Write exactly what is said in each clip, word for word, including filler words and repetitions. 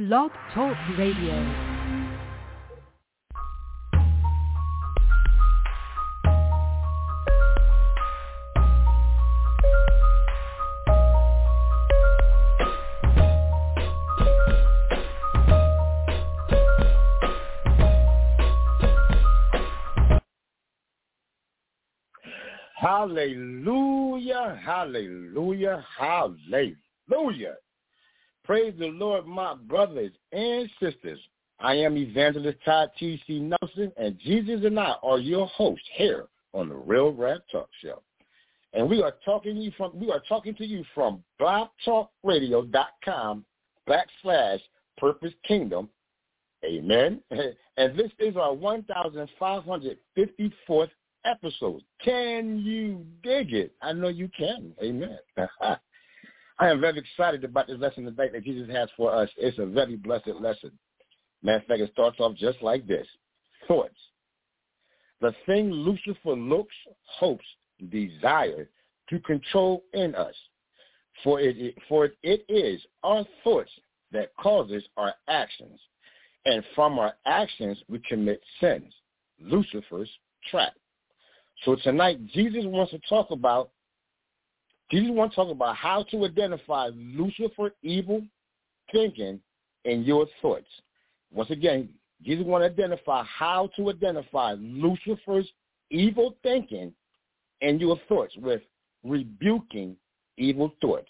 Blog Talk Radio. Hallelujah, hallelujah, hallelujah. Praise the Lord, my brothers and sisters. I am Evangelist Todd T C. Nelson, and Jesus and I are your hosts here on the Real Rap Talk Show. And we are talking to you from we are talking to you from blogtalkradio.com backslash Purpose Kingdom. Amen. And this is our one thousand five hundred fifty-fourth episode. Can you dig it? I know you can. Amen. I am very excited about this lesson today that Jesus has for us. It's a very blessed lesson. Matter of fact, it starts off just like this. Thoughts. The thing Lucifer looks, hopes, desires to control in us. For it, for it is our thoughts that causes our actions. And from our actions, we commit sins. Lucifer's trap. So tonight, Jesus wants to talk about Jesus wants to talk about how to identify Lucifer evil thinking in your thoughts. Once again, Jesus wants to identify how to identify Lucifer's evil thinking in your thoughts with rebuking evil thoughts.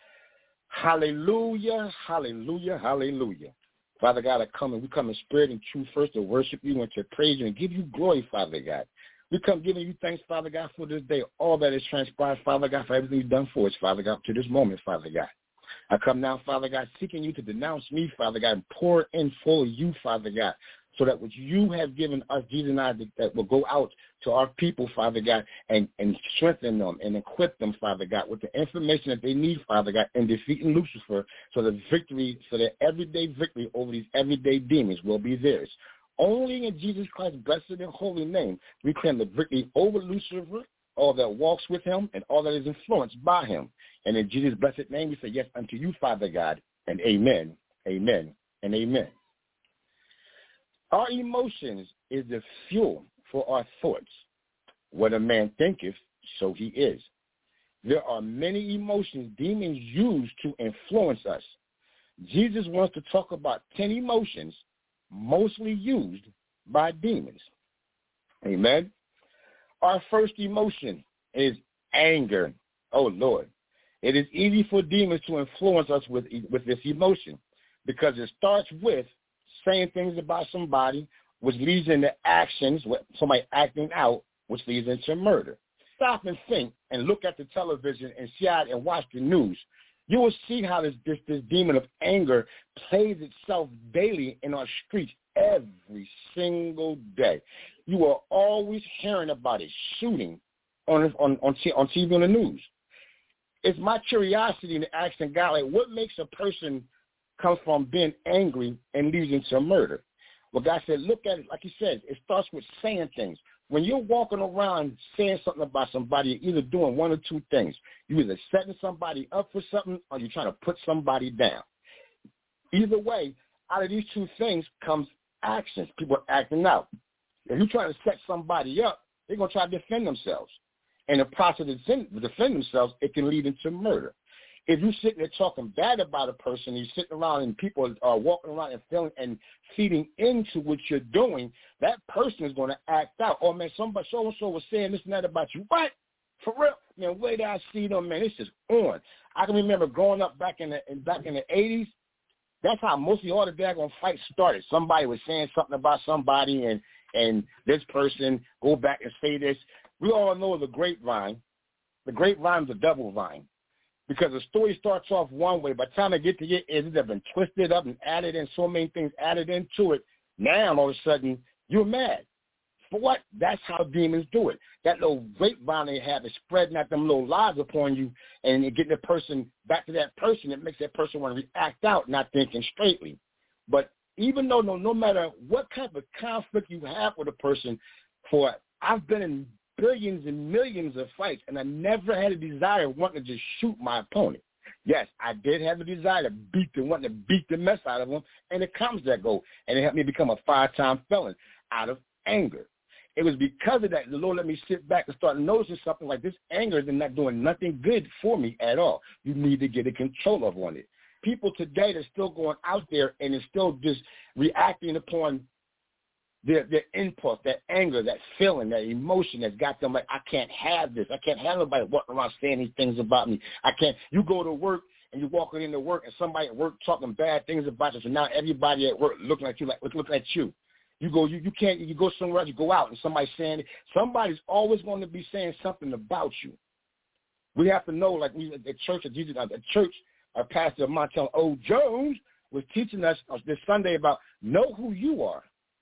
Hallelujah, hallelujah, hallelujah. Father God, I come and we come in spirit and truth first to worship you and to praise you and give you glory, Father God. We come giving you thanks, Father God, for this day, all that is transpired, Father God, for everything you've done for us, Father God, to this moment, Father God. I come now, Father God, seeking you to denounce me, Father God, and pour in full you, Father God, so that what you have given us, Jesus and I, that, that will go out to our people, Father God, and, and strengthen them and equip them, Father God, with the information that they need, Father God, in defeating Lucifer, so the victory, so that everyday victory over these everyday demons will be theirs. Only in Jesus Christ's blessed and holy name, we claim the victory over Lucifer, all that walks with him, and all that is influenced by him. And in Jesus' blessed name, we say yes unto you, Father God, and amen, amen, and amen. Our emotions is the fuel for our thoughts. What a man thinketh, so he is. There are many emotions demons use to influence us. Jesus wants to talk about ten emotions mostly used by demons. Amen. Our first emotion is anger. Oh, Lord. It is easy for demons to influence us with, with this emotion because it starts with saying things about somebody, which leads into actions, somebody acting out, which leads into murder. Stop and think and look at the television and see out and watch the news. You will see how this, this this demon of anger plays itself daily in our streets every single day. You are always hearing about it, shooting on on on, on T V on the news. It's my curiosity to ask God, like, what makes a person come from being angry and leads into murder? Well, God said, look at it, like he said, it starts with saying things. When you're walking around saying something about somebody, you're either doing one or two things. You're either setting somebody up for something or you're trying to put somebody down. Either way, out of these two things comes actions. People are acting out. If you're trying to set somebody up, they're going to try to defend themselves. And in the process of defend themselves, it can lead into murder. If you're sitting there talking bad about a person, you're sitting around and people are walking around and feeling and feeding into what you're doing, that person is going to act out. Oh, man, somebody so-and-so was saying this and that about you. What? For real? Man, wait till I see them, man, it's just on. I can remember growing up back in the back in the eighties. That's how mostly all the daggone fights started. Somebody was saying something about somebody, and, and this person go back and say this. We all know the grapevine. The grapevine is a double vine. Because the story starts off one way. By the time I get to your end, it's been twisted up and added in, so many things added into it. Now, all of a sudden, you're mad. For what? That's how demons do it. That little grapevine they have is spreading out them little lies upon you, and getting the person back to that person. It makes that person want to react out, not thinking straightly. But even though no, no matter what type of conflict you have with a person, for I've been in billions and millions of fights, and I never had a desire of wanting to just shoot my opponent. Yes, I did have a desire to beat the one to beat the mess out of them, and it comes that goal, and it helped me become a five-time felon out of anger. It was because of that the Lord let me sit back and start noticing something like this anger is not doing nothing good for me at all. You need to get a control of on it. People today are still going out there and is still just reacting upon their their impulse, that anger, that feeling, that emotion that's got them like, I can't have this. I can't have nobody walking around saying these things about me. I can't. You go to work and you're walking into work and somebody at work talking bad things about you, so now everybody at work looking at you like looking at you. You go, you, you can't, you go somewhere else, you go out and somebody's saying, somebody's always going to be saying something about you. We have to know, like we at the church, at Jesus, at the church, our pastor Montel O. Jones was teaching us this Sunday about know who you are.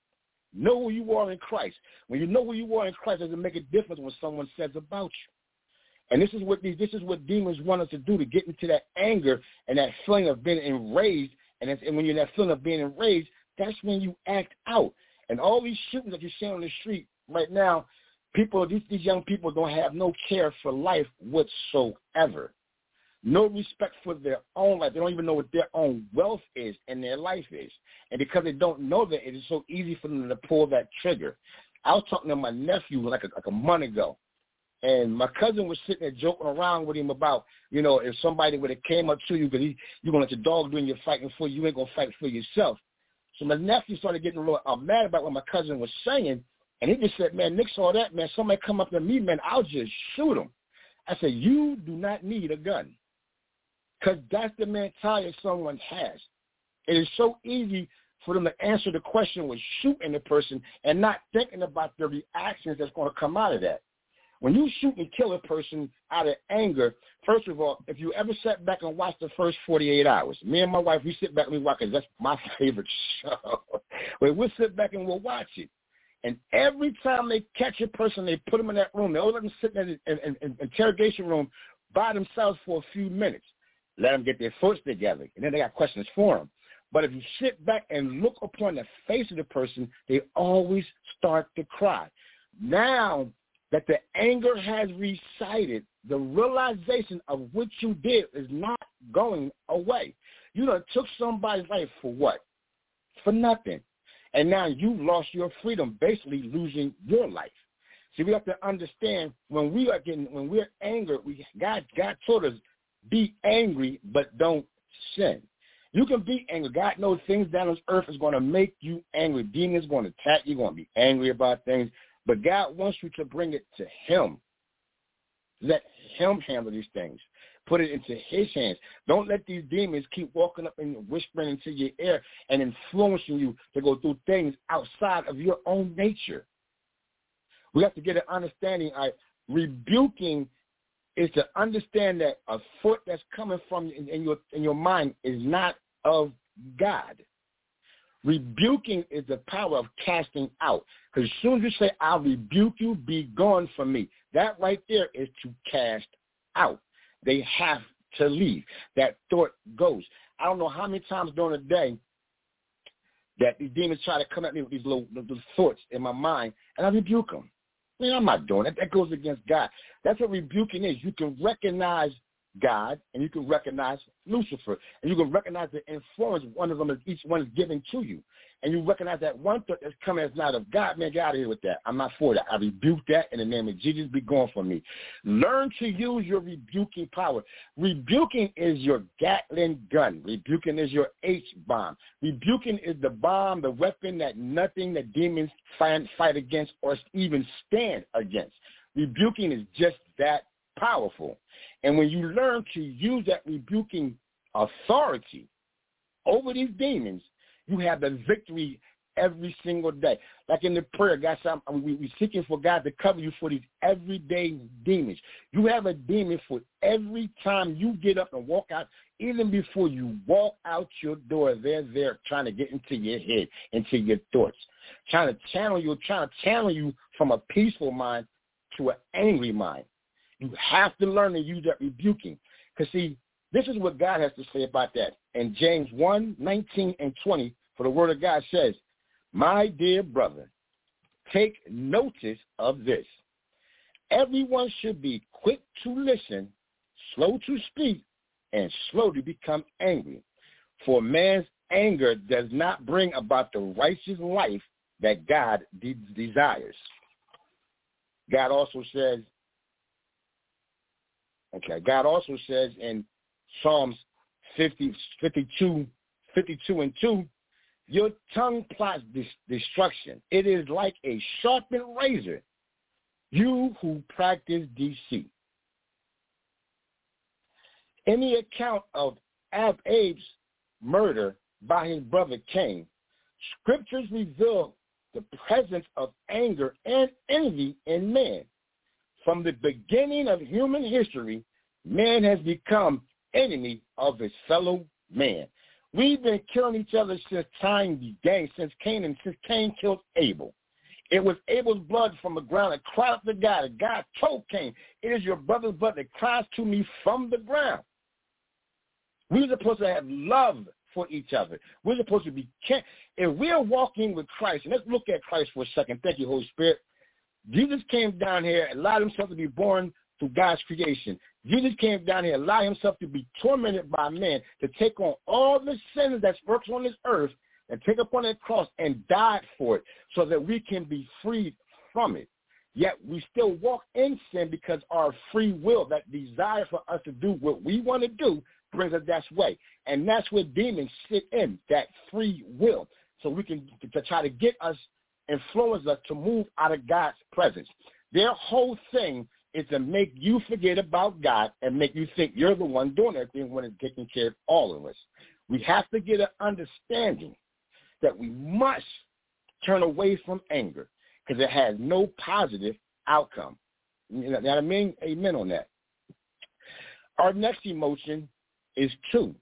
Know who you are in Christ. When you know who you are in Christ, it doesn't make a difference what someone says about you. And this is what these, this is what demons want us to do, to get into that anger and that feeling of being enraged. And, and when you're in that feeling of being enraged, that's when you act out. And all these shootings that you're seeing on the street right now, people, these, these young people don't have no care for life whatsoever. No respect for their own life. They don't even know what their own wealth is and their life is. And because they don't know that, it is so easy for them to pull that trigger. I was talking to my nephew like a, like a month ago, and my cousin was sitting there joking around with him about, you know, if somebody would have came up to you because you're going to let your dog do and you're fighting for you, you ain't going to fight for yourself. So my nephew started getting a little uh, mad about what my cousin was saying, and he just said, man, Nick saw that, man. Somebody come up to me, man, I'll just shoot him. I said, you do not need a gun, because that's the mentality someone has. It is so easy for them to answer the question with shooting the person and not thinking about the reactions that's going to come out of that. When you shoot and kill a person out of anger, first of all, if you ever sat back and watched the first forty-eight hours, me and my wife, we sit back and we watch it. That's my favorite show. But we'll sit back and we'll watch it. And every time they catch a person, they put them in that room. They always let them sit in an interrogation room by themselves for a few minutes. Let them get their thoughts together, and then they got questions for them. But if you sit back and look upon the face of the person, they always start to cry. Now that the anger has recited, the realization of what you did is not going away. You done took somebody's life for what? For nothing. And now you lost your freedom, basically losing your life. See, we have to understand when we are getting, when we're angry, we God, God told us, be angry, but don't sin. You can be angry. God knows things down on this earth is going to make you angry. Demons going to attack you. You're going to be angry about things. But God wants you to bring it to him. Let him handle these things. Put it into his hands. Don't let these demons keep walking up and whispering into your ear and influencing you to go through things outside of your own nature. We have to get an understanding. I, rebuking is to understand that a thought that's coming from in, in your in your mind is not of God. Rebuking is the power of casting out. Because as soon as you say, I'll rebuke you, be gone from me, that right there is to cast out. They have to leave. That thought goes. I don't know how many times during the day that these demons try to come at me with these little, little thoughts in my mind, and I rebuke them. I mean, I'm not doing that. That goes against God. That's what rebuking is. You can recognize God, and you can recognize Lucifer, and you can recognize the influence one of them is, each one is giving to you. And you recognize that one thought that's coming as not of God, man, get out of here with that. I'm not for that. I rebuke that in the name of Jesus. Be gone from me. Learn to use your rebuking power. Rebuking is your Gatling gun. Rebuking is your H-bomb. Rebuking is the bomb, the weapon that nothing that demons fight, fight against or even stand against. Rebuking is just that powerful. And when you learn to use that rebuking authority over these demons, you have the victory every single day. Like in the prayer, God said, we, we're seeking for God to cover you for these everyday demons. You have a demon for every time you get up and walk out. Even before you walk out your door, they're there trying to get into your head, into your thoughts, trying to channel you, trying to channel you from a peaceful mind to an angry mind. You have to learn to use that rebuking. Because, see, this is what God has to say about that. In James one, nineteen and twenty, for the word of God says, my dear brother, take notice of this. Everyone should be quick to listen, slow to speak, and slow to become angry. For man's anger does not bring about the righteous life that God de- desires. God also says, okay, God also says in Psalms fifty, fifty-two, fifty-two and two, your tongue plots dis- destruction. It is like a sharpened razor. You who practice deceit. In the account of Ab- Abel's murder by his brother Cain, scriptures reveal the presence of anger and envy in man. From the beginning of human history, man has become enemy of his fellow man. We've been killing each other since time began, since Cain and since Cain killed Abel. It was Abel's blood from the ground that cried out to God. And God told Cain, it is your brother's blood that cries to me from the ground. We're supposed to have love for each other. We're supposed to be, if we're walking with Christ, and let's look at Christ for a second. Thank you, Holy Spirit. Jesus came down here and allowed himself to be born through God's creation. Jesus came down here and allowed himself to be tormented by man, to take on all the sins that works on this earth and take up on that cross and died for it so that we can be freed from it. Yet we still walk in sin because our free will, that desire for us to do what we want to do, brings us that way. And that's where demons sit in, that free will. So we can to try to get us, influence us to move out of God's presence. Their whole thing is to make you forget about God and make you think you're the one doing everything when it's taking care of all of us. We have to get an understanding that we must turn away from anger because it has no positive outcome. You know what I mean? Amen on that. Our next emotion is two,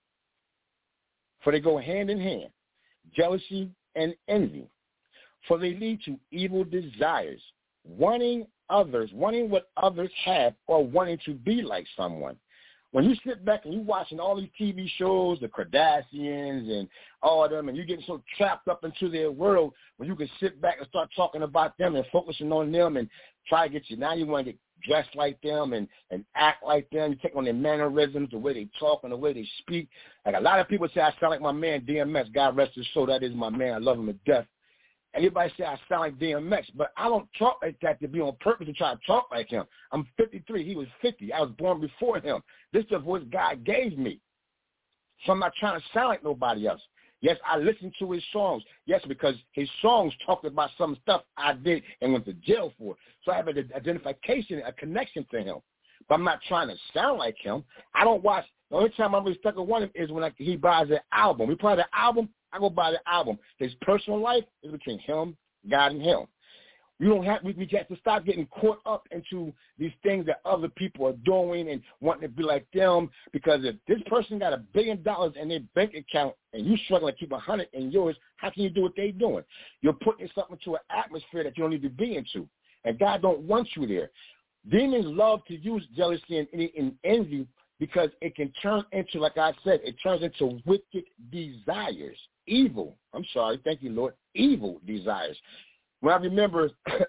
for they go hand in hand, jealousy and envy, for they lead to evil desires, wanting others, wanting what others have or wanting to be like someone. When you sit back and you're watching all these T V shows, the Kardashians and all of them, and you're getting so trapped up into their world, when you can sit back and start talking about them and focusing on them and try to get you, now you want to get dressed like them and, and act like them. You take on their mannerisms, the way they talk and the way they speak. Like a lot of people say, I sound like my man D M X. God rest his soul. That is my man. I love him to death. Everybody say I sound like D M X, but I don't talk like that to be on purpose to try to talk like him. I'm fifty-three. He was fifty. I was born before him. This is the voice God gave me. So I'm not trying to sound like nobody else. Yes, I listen to his songs. Yes, because his songs talked about some stuff I did and went to jail for. So I have an identification, a connection to him. But I'm not trying to sound like him. I don't watch. The only time I'm really stuck with one is when I, he buys an album. We buy the album, I go buy the album. His personal life is between him, God, and him. We don't have. We, we have to stop getting caught up into these things that other people are doing and wanting to be like them. Because if this person got a billion dollars in their bank account and you struggling to keep a hundred in yours, how can you do what they're doing? You're putting something into an atmosphere that you don't need to be into, and God don't want you there. Demons love to use jealousy and, and envy because it can turn into, like I said, it turns into wicked desires, evil. I'm sorry, thank you, Lord, evil desires. When I remember,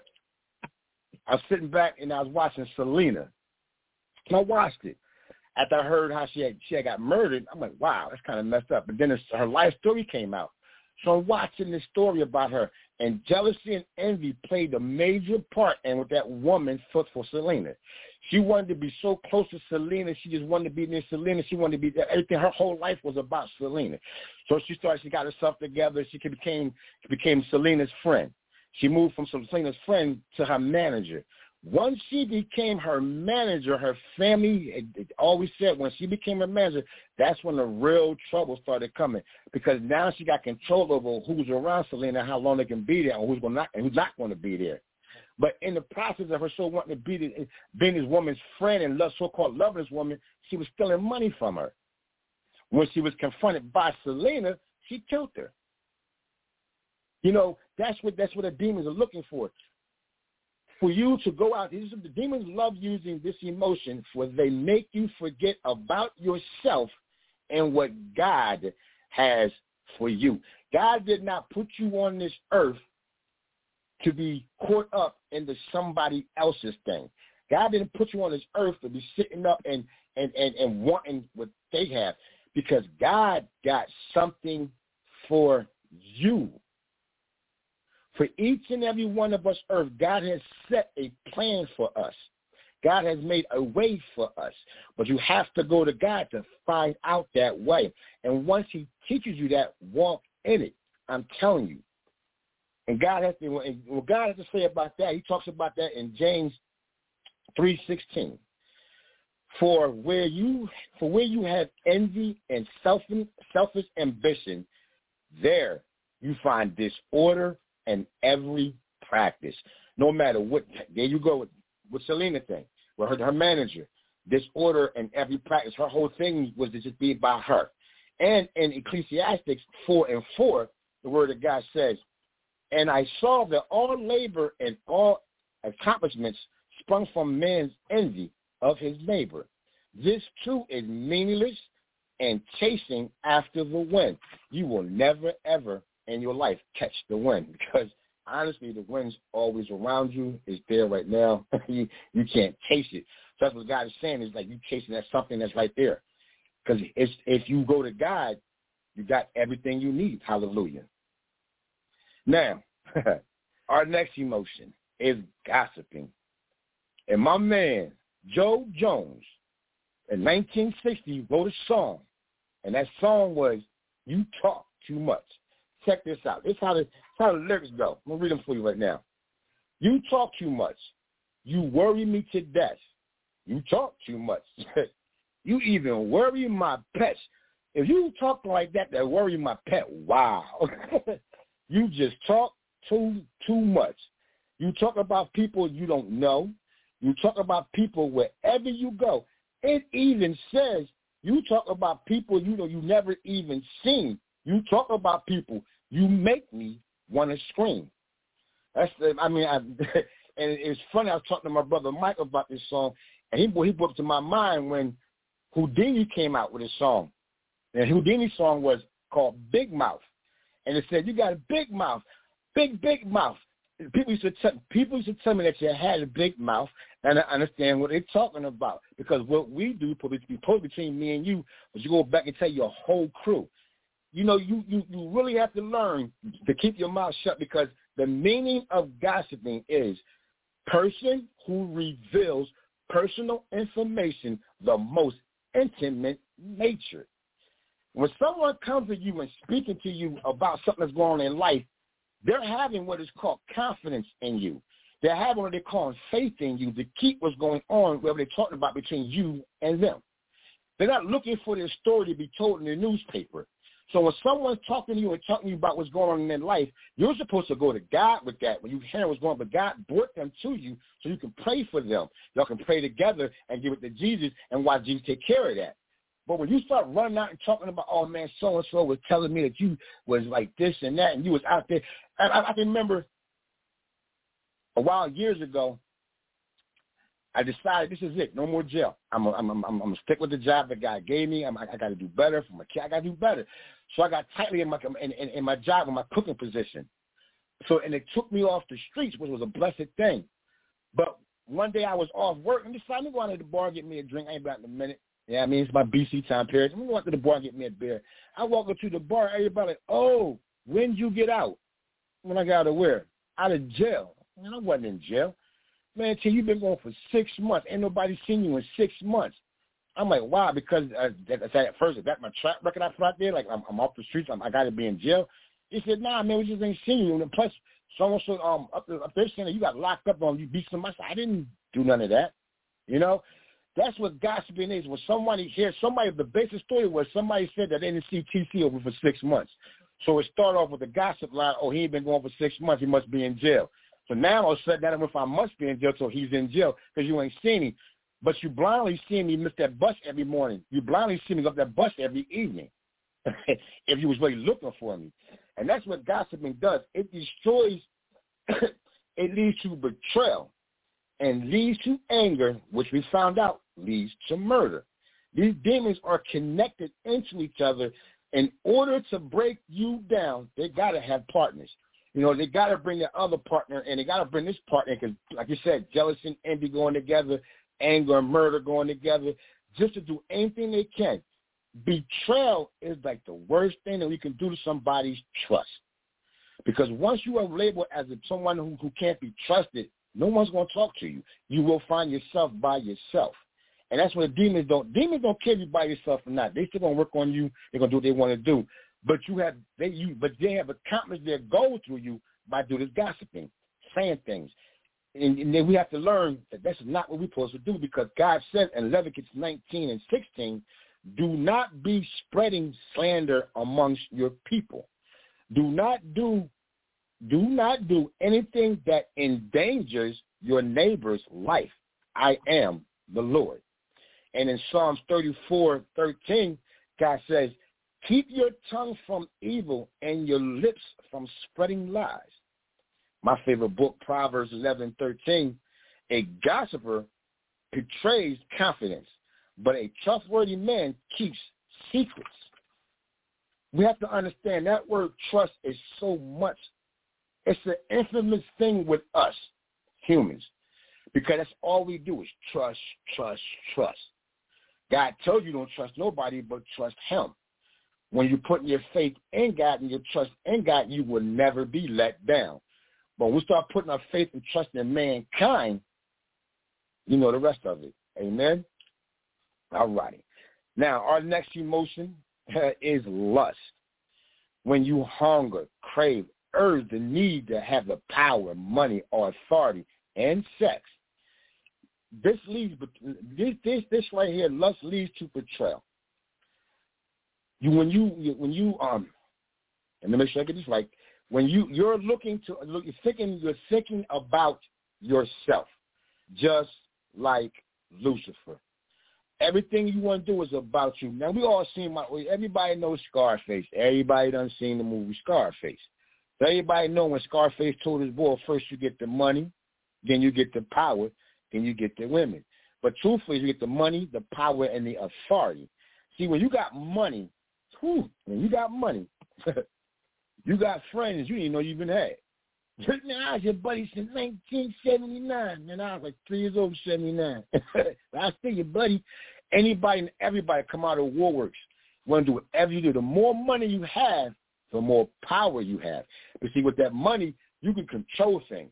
I was sitting back and I was watching Selena. And I watched it. After I heard how she had, she had got murdered, I'm like, wow, that's kind of messed up. But then it's, her life story came out. So I'm watching this story about her, and jealousy and envy played a major part in what that woman fought for Selena. She wanted to be so close to Selena. She just wanted to be near Selena. She wanted to be there. Everything. Her whole life was about Selena. So she started. She got herself together. She became became Selena's friend. She moved from Selena's friend to her manager. Once she became her manager, her family it, it always said when she became a manager, that's when the real trouble started coming, because now she got control over who's around Selena, how long they can be there, and who's going not and who's not going to be there. But in the process of her so wanting to be the, being this woman's friend and love, so-called loving this woman, she was stealing money from her. When she was confronted by Selena, she killed her. You know, that's what that's what the demons are looking for. For you to go out, these, the demons love using this emotion where they make you forget about yourself and what God has for you. God did not put you on this earth to be caught up into somebody else's thing. God didn't put you on this earth to be sitting up and, and, and, and wanting what they have, because God got something for you. For each and every one of us, earth, God has set a plan for us. God has made a way for us. But you have to go to God to find out that way. And once he teaches you that, walk in it. I'm telling you. And God has to, what God has to say about that, he talks about that in James three sixteen. For where you for where you have envy and selfish, selfish ambition, there you find disorder and every practice. No matter what, there you go with, with Selena thing, with her, her manager, disorder and every practice. Her whole thing was to just be about her. And in Ecclesiastes four and four, the word of God says, and I saw that all labor and all accomplishments sprung from man's envy of his neighbor. This too is meaningless and chasing after the wind. You will never, ever in your life catch the wind, because honestly, the wind's always around you. It's there right now. you, you can't chase it. So that's what God is saying, is like you chasing that something that's right there. Because if you go to God, you got everything you need. Hallelujah. Now, our next emotion is gossiping. And my man, Joe Jones, in nineteen sixty, wrote a song. And that song was, You Talk Too Much. Check this out. This is how the, how the lyrics go. I'm going to read them for you right now. You talk too much. You worry me to death. You talk too much. You even worry my pets. If you talk like that, that worry my pet, wow. You just talk too too much. You talk about people you don't know. You talk about people wherever you go. It even says you talk about people you know you never even seen. You talk about people. You make me want to scream. That's the, I mean, I, and it's funny. I was talking to my brother Mike about this song, and he he brought up to my mind when Houdini came out with his song. And Houdini's song was called Big Mouth. And it said, you got a big mouth, big, big mouth. People used to tell, people used to tell me that you had a big mouth, and I understand what they're talking about. Because what we do, probably between me and you, is you go back and tell your whole crew. You know, you, you, you really have to learn to keep your mouth shut, because the meaning of gossiping is person who reveals personal information, the most intimate nature. When someone comes to you and speaking to you about something that's going on in life, they're having what is called confidence in you. They're having what they call faith in you to keep what's going on, whatever they're talking about, between you and them. They're not looking for their story to be told in the newspaper. So when someone's talking to you and talking to you about what's going on in their life, you're supposed to go to God with that when you hear what's going on. But God brought them to you so you can pray for them. Y'all can pray together and give it to Jesus and watch Jesus take care of that. But when you start running out and talking about, oh, man, so-and-so was telling me that you was like this and that, and you was out there. I, I, I can remember a while, years ago, I decided this is it, no more jail. I'm I'm I'm, I'm going to stick with the job that God gave me. I'm, I, I got to do better for my kid. I got to do better. So I got tightly in my in, in, in my job, in my cooking position. So, and it took me off the streets, which was a blessed thing. But one day I was off work, and decided to go out to the bar and get me a drink. I ain't back in a minute. Yeah, I mean, it's my B C time period. I'm going to the bar and get me a beer. I walk up to the bar, everybody like, oh, when'd you get out? When I got out of where? Out of jail. Man, I wasn't in jail. Man, till you've been going for six months. Ain't nobody seen you in six months. I'm like, wow, because uh, that, at first, is that my track record I put out there? Like, I'm, I'm off the streets. I'm, I got to be in jail. He said, nah, man, we just ain't seen you. And plus, someone said, um, up, there, up there saying that you got locked up on you beat somebody. I didn't do none of that, you know? That's what gossiping is. When somebody hears somebody, the basic story was somebody said that they didn't see T C over for six months. So it started off with the gossip line, oh, he ain't been going for six months. He must be in jail. So now all of a sudden, that if I must be in jail, so he's in jail because you ain't seen him. But you blindly see me miss that bus every morning. You blindly see me go up that bus every evening if you was really looking for me. And that's what gossiping does. It destroys, it leads to betrayal and leads to anger, which we found out leads to murder. These demons are connected into each other. In order to break you down, they got to have partners. You know, they got to bring the other partner, and they got to bring this partner because, like you said, jealousy and envy going together, anger and murder going together, just to do anything they can betrayal is like the worst thing that we can do to somebody's trust. Because once you are labeled as someone who, who can't be trusted, no one's going to talk to you. You will find yourself by yourself. And that's what demons don't. Demons don't care if you by yourself or not. They still going to work on you. They're going to do what they want to do. But you have they you but they have accomplished their goal through you by doing this gossiping, saying things. And, and then we have to learn that that's not what we're supposed to do, because God says in Leviticus nineteen and sixteen, do not be spreading slander amongst your people. Do not do do not do anything that endangers your neighbor's life. I am the Lord. And in Psalms thirty-four thirteen, God says, keep your tongue from evil and your lips from spreading lies. My favorite book, Proverbs eleven thirteen, a gossiper betrays confidence, but a trustworthy man keeps secrets. We have to understand that word trust is so much. It's an infamous thing with us humans, because that's all we do is trust, trust, trust. God told you don't trust nobody but trust him. When you put your faith in God and your trust in God, you will never be let down. But when we start putting our faith and trust in mankind, you know the rest of it. Amen? All righty. Now, our next emotion is lust. When you hunger, crave, urge the need to have the power, money, or authority, and sex, this leads, this, this, this right here, lust leads to betrayal. You, when you, when you, um, and let me make sure I get this right. When you, you're looking to, look, you're thinking, you're thinking about yourself, just like Lucifer. Everything you want to do is about you. Now, we all seen, my, everybody knows Scarface. Everybody done seen the movie Scarface. So everybody know when Scarface told his boy, first you get the money, then you get the power, then you get the women. But truthfully, you get the money, the power, and the authority. See, when you got money, whew, when you got money, you got friends you didn't know you even had. Man, I was your buddy since nineteen seventy-nine. Man, I was like three years old in seventy-nine. I still your buddy. Anybody and everybody come out of Warworks want to do whatever you do. The more money you have, the more power you have. But see, with that money, you can control things.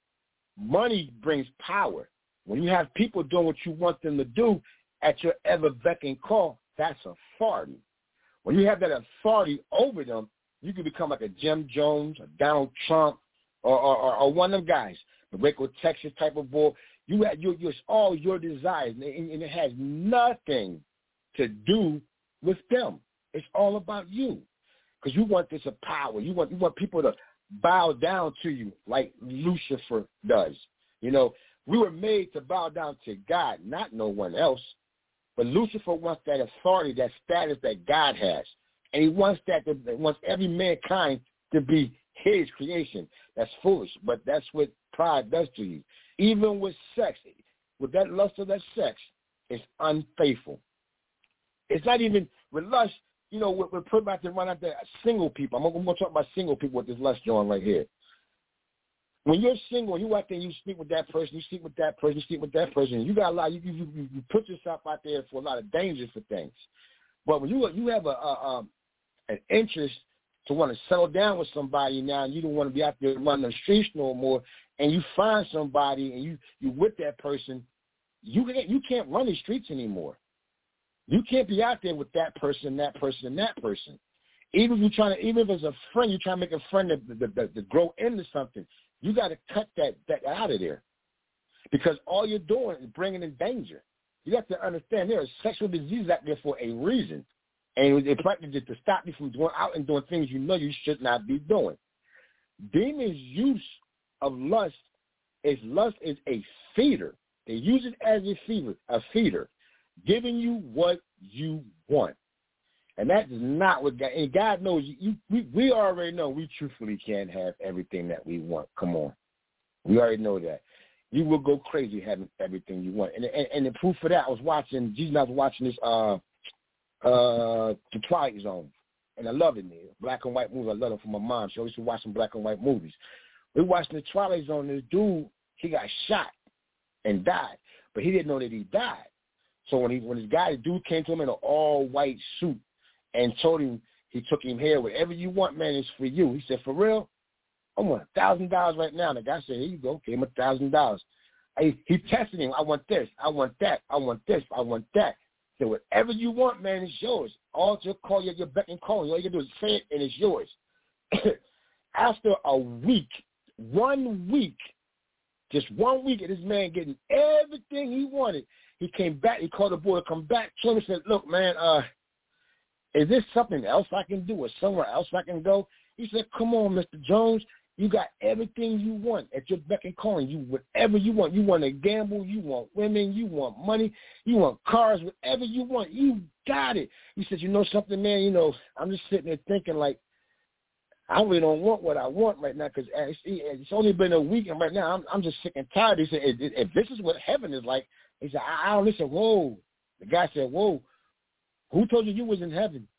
Money brings power. When you have people doing what you want them to do at your ever beck and call, that's authority. When you have that authority over them, you can become like a Jim Jones, a Donald Trump, or, or, or one of them guys, the Waco, Texas type of bull. You have your, your, all your desires, and, and it has nothing to do with them. It's all about you, because you want this of power. You want you want people to bow down to you like Lucifer does. You know, we were made to bow down to God, not no one else. But Lucifer wants that authority, that status that God has. And he wants that, to, wants every mankind to be his creation. That's foolish, but that's what pride does to you. Even with sex, with that lust of that sex, it's unfaithful. It's not even, with lust, you know, we're, we're put back to run out there, single people. I'm, I'm going to talk about single people with this lust joint right here. When you're single, you out there, you sleep with that person, you sleep with that person, you sleep with that person. You got a lot. You you, you, you put yourself out there for a lot of danger for things. But when you you have a, a um, an interest to want to settle down with somebody now, and you don't want to be out there running the streets no more, and you find somebody and you you with that person, you can't you can't run the streets anymore. You can't be out there with that person, that person, and that person. Even if you're trying to, even if it's a friend, you're trying to make a friend that, that, that, that grow into something. You got to cut that, that out of there, because all you're doing is bringing in danger. You have to understand there are sexual diseases out there for a reason, and it's practically to stop you from going out and doing things you know you should not be doing. Demons' use of lust is lust is a feeder. They use it as a feeder, a feeder, giving you what you want. And that is not what God, and God knows, you, we, we already know we truthfully can't have everything that we want. Come on. We already know that. You will go crazy having everything you want. And, and, and the proof for that, I was watching, Jesus and I was watching this, uh, uh, The Twilight Zone. And I love it. Black and white movies. I love them from my mom. She always used to watch some black and white movies. We were watching The Twilight Zone, and this dude, he got shot and died. But he didn't know that he died. So when he when his guy, the dude came to him in an all-white suit and told him, he took him here, whatever you want, man, is for you. He said, for real? I want a thousand dollars right now. And the guy said, here you go, gave him a thousand dollars. He tested him. I want this. I want that. I want this. I want that. He said, whatever you want, man, is yours. All your call, your, your beck and calling. All you can do is say it, and it's yours. After a week, one week, just one week of this man getting everything he wanted, he came back. He called the boy to come back to him and said, look, man, uh, is there something else I can do or somewhere else I can go? He said, come on, Mister Jones. You got everything you want at your beck and calling. You whatever you want. You want to gamble. You want women. You want money. You want cars. Whatever you want, you got it. He said, you know something, man? You know, I'm just sitting there thinking like, I really don't want what I want right now because it's only been a week, and right now I'm, I'm just sick and tired. He said, if, if this is what heaven is like, he said, I, I don't listen. Whoa. The guy said, whoa, who told you you was in heaven?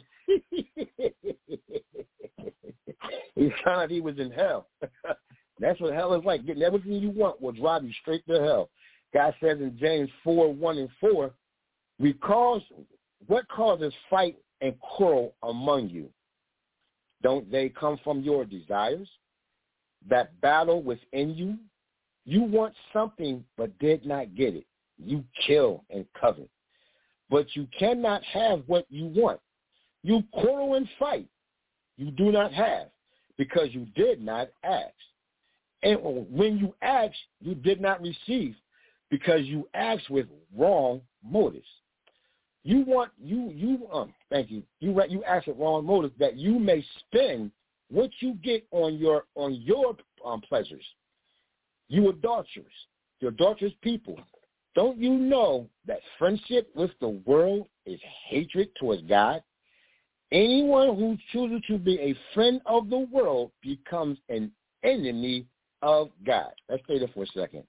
He found out he was in hell. That's what hell is like. Getting everything you want will drive you straight to hell. God says in James four, one and four, we cause, what causes fight and quarrel among you? Don't they come from your desires that battle within you? You want something but did not get it. You kill and covet. But you cannot have what you want. You quarrel and fight. You do not have because you did not ask. And when you ask, you did not receive because you asked with wrong motives. You want, you, you, um, thank you. You, you ask with wrong motives that you may spend what you get on your, on your um, pleasures. You adulterers, you adulterous people. Don't you know that friendship with the world is hatred towards God? Anyone who chooses to be a friend of the world becomes an enemy of God. Let's stay there for a second.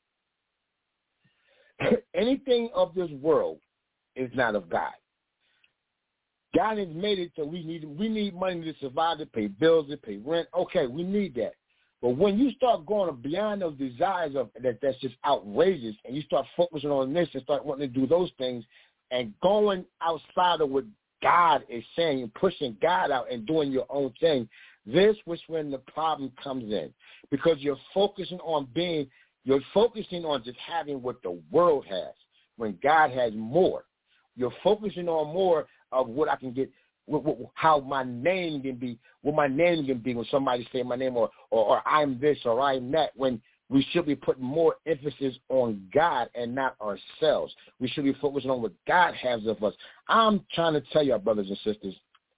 Anything of this world is not of God. God has made it so we need we need money to survive, to pay bills, to pay rent. Okay, we need that. But when you start going beyond those desires of that, that's just outrageous, and you start focusing on this and start wanting to do those things and going outside of what God is saying and pushing God out and doing your own thing, this was when the problem comes in because you're focusing on being, you're focusing on just having what the world has when God has more. You're focusing on more of what I can get, how my name can be, what my name can be when somebody say my name or, or, or I'm this or I'm that, when we should be putting more emphasis on God and not ourselves. We should be focusing on what God has of us. I'm trying to tell you, brothers and sisters,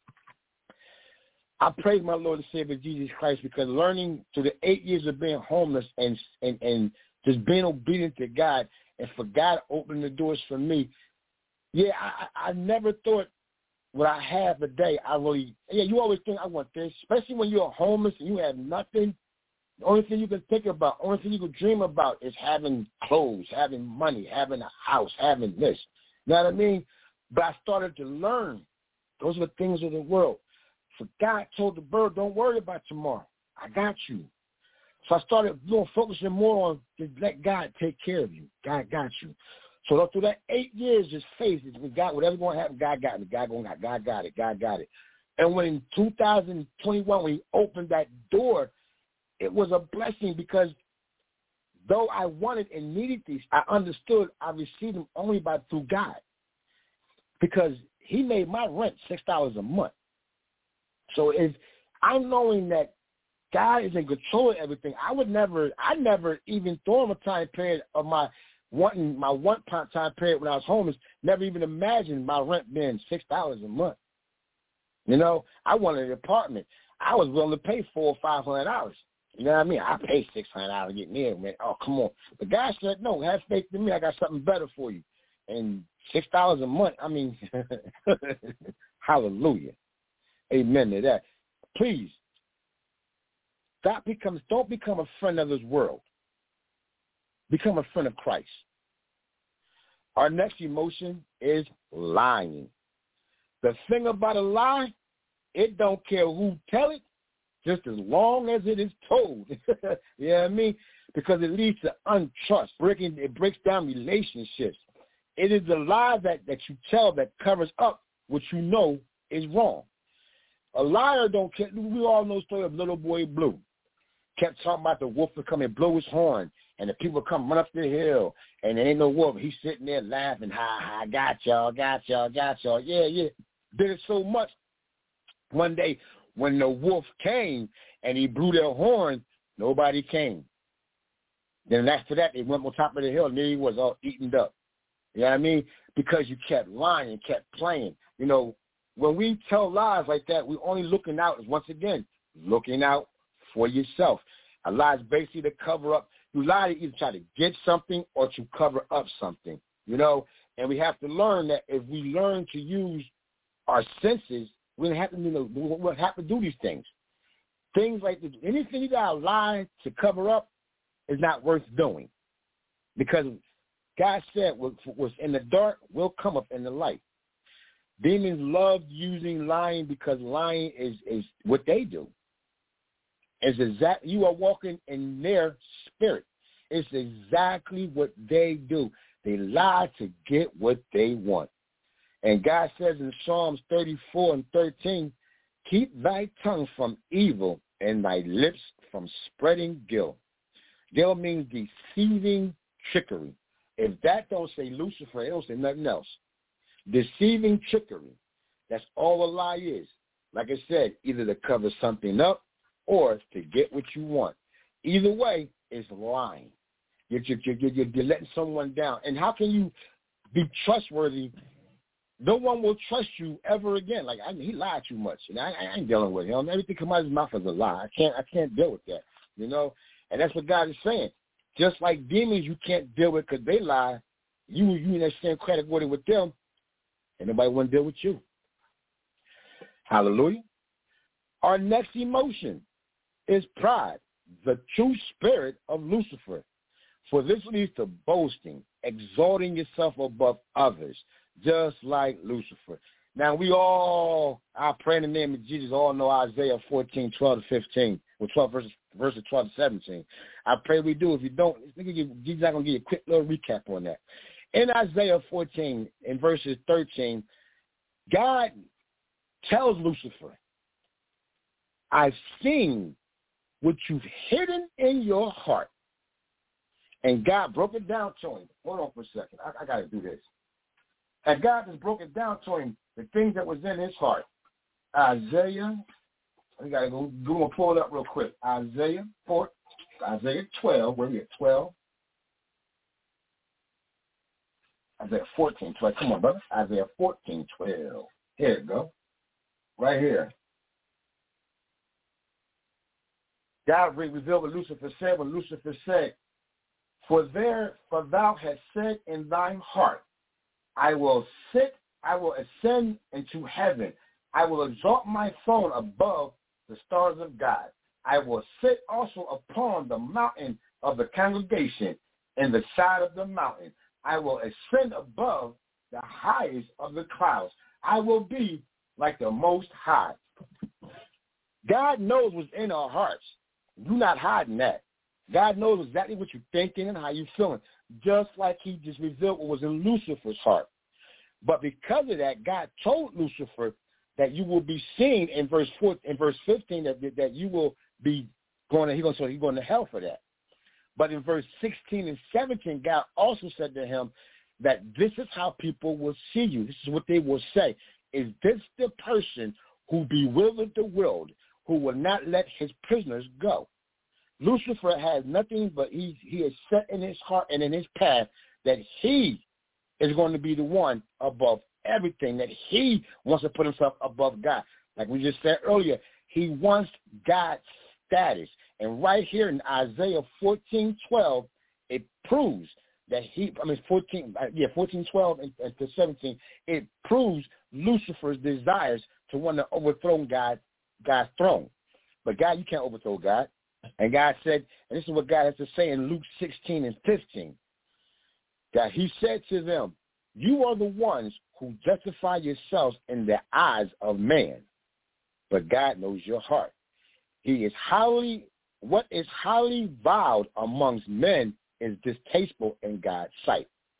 I praise my Lord and Savior Jesus Christ because learning through the eight years of being homeless and and, and just being obedient to God and for God opening the doors for me, yeah, I, I never thought what I have today, I really, yeah, you always think I want this, especially when you're homeless and you have nothing. The only thing you can think about, the only thing you can dream about is having clothes, having money, having a house, having this. You know what I mean? But I started to learn. Those are the things of the world. So God told the bird, don't worry about tomorrow. I got you. So I started doing, focusing more on just let God take care of you. God got you. So through that eight years, just faith, we got whatever going to happen, God got it. God going to God got it. God got it. And when in two thousand twenty-one, when he opened that door, it was a blessing because though I wanted and needed these, I understood I received them only by through God because he made my rent six dollars a month. So if I'm knowing that God is in control of everything, I would never, I never even throw him a time period of my one, my one time period when I was homeless, never even imagined my rent being six dollars a month. You know, I wanted an apartment. I was willing to pay four or five hundred dollars. You know what I mean? I paid six hundred dollars to get near, man. Oh, come on. The guy said, no, have faith in me. I got something better for you. And six dollars a month, I mean, hallelujah. Amen to that. Please, stop become, don't become a friend of this world. Become a friend of Christ. Our next emotion is lying. The thing about a lie, it don't care who tell it, just as long as it is told. You know what I mean? Because it leads to untrust. Breaking, it breaks down relationships. It is the lie that, that you tell that covers up what you know is wrong. A liar don't care. We all know the story of Little Boy Blue. Kept talking about the wolf would come and blow his horn, and the people come run up the hill, and there ain't no wolf. He's sitting there laughing, ha, ha, got y'all, got y'all, got y'all. Yeah, yeah. Did it so much. One day when the wolf came and he blew their horn, nobody came. Then after that, they went on top of the hill, and there he was all eaten up. You know what I mean? Because you kept lying and kept playing. You know, when we tell lies like that, we're only looking out, once again, looking out for yourself. A lie is basically to cover up. You lie to either try to get something or to cover up something, you know. And we have to learn that if we learn to use our senses, we don't have to, you know, we'll have to do these things. Things like this, anything you got to lie to cover up is not worth doing, because God said what's in the dark will come up in the light. Demons love using lying because lying is, is what they do. It's exact, you are walking in their spirit. It's exactly what they do. They lie to get what they want. And God says in Psalms thirty-four and thirteen, keep thy tongue from evil and thy lips from spreading guilt. Guilt means deceiving trickery. If that don't say Lucifer, it don't say nothing else. Deceiving trickery. That's all a lie is. Like I said, either to cover something up or to get what you want. Either way, it's lying. You're, you're, you're, you're letting someone down. And how can you be trustworthy? No one will trust you ever again. Like, I, he lied too much, and I, I ain't dealing with him. Everything come out of his mouth is a lie. I can't, I can't deal with that, you know. And that's what God is saying. Just like demons, you can't deal with because they lie. You, you in that same category with them, and nobody want to deal with you. Hallelujah. Our next emotion is pride, the true spirit of Lucifer. For this leads to boasting, exalting yourself above others, just like Lucifer. Now, we all, I pray in the name of Jesus, all know Isaiah fourteen, twelve to fifteen, or twelve verses, verses twelve to seventeen. I pray we do. If you don't, Jesus not going to give you a quick little recap on that. In Isaiah fourteen, in verses thirteen, God tells Lucifer, I've seen what you've hidden in your heart. And God broke it down to him. Hold on for a second. I, I got to do this. And God just broke it down to him, the things that was in his heart. Isaiah, we got to go, go and pull it up real quick. Isaiah four, Isaiah twelve, where are we at, twelve? Isaiah fourteen, twelve. Come on, brother. Isaiah fourteen, twelve. Here it go. Right here. God revealed what Lucifer said when Lucifer said, For there, for thou hast said in thine heart, I will sit, I will ascend into heaven. I will exalt my throne above the stars of God. I will sit also upon the mountain of the congregation in the side of the mountain. I will ascend above the highest of the clouds. I will be like the Most High. God knows what's in our hearts. You're not hiding that. God knows exactly what you're thinking and how you're feeling, just like he just revealed what was in Lucifer's heart. But because of that, God told Lucifer that you will be seen in verse four, in verse fifteen, that, that you will be going to, he's going to, so he's going to hell for that. But in verse sixteen and seventeen, God also said to him that this is how people will see you. This is what they will say. Is this the person who bewildered the world, who will not let his prisoners go? Lucifer has nothing but he, he is set in his heart and in his path that he is going to be the one above everything, that he wants to put himself above God. Like we just said earlier, he wants God's status. And right here in Isaiah fourteen twelve, it proves that he, I mean, fourteen, yeah, fourteen twelve and, and to seventeen, it proves Lucifer's desires to want to overthrow God, God's throne. But God, you can't overthrow God. And God said, and this is what God has to say in Luke sixteen and fifteen, that he said to them, you are the ones who justify yourselves in the eyes of man, but God knows your heart. He is highly, what is highly vowed amongst men is distasteful in God's sight.